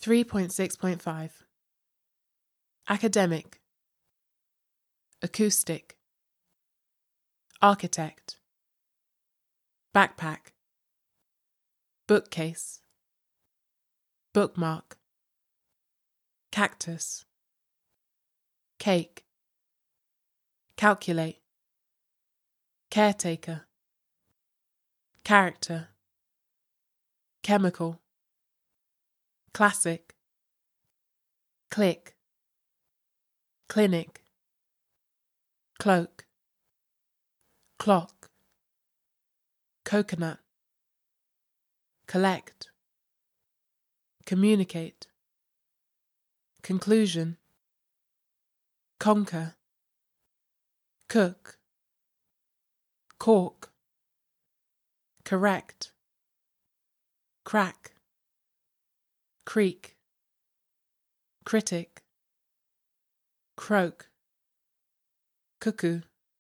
3.6.5 Academic, Acoustic, Architect, Backpack, Bookcase, Bookmark, Cactus, Cake, Calculate, Caretaker, Character, Chemical, Classic, Click, Clinic, Cloak, Clock, Coconut, Collect, Communicate, Conclusion, Conquer, Cook, Cork, Correct, Crack, Creek, Critic, Croak, Cuckoo,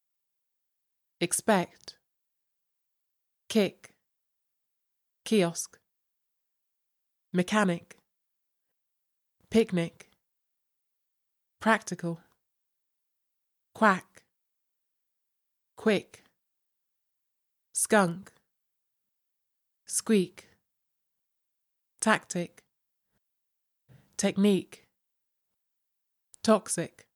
Expect, Kick, Kiosk, Mechanic, Picnic, Practical, Quack, Quick, Skunk, Squeak, Tactic, Technique, Toxic,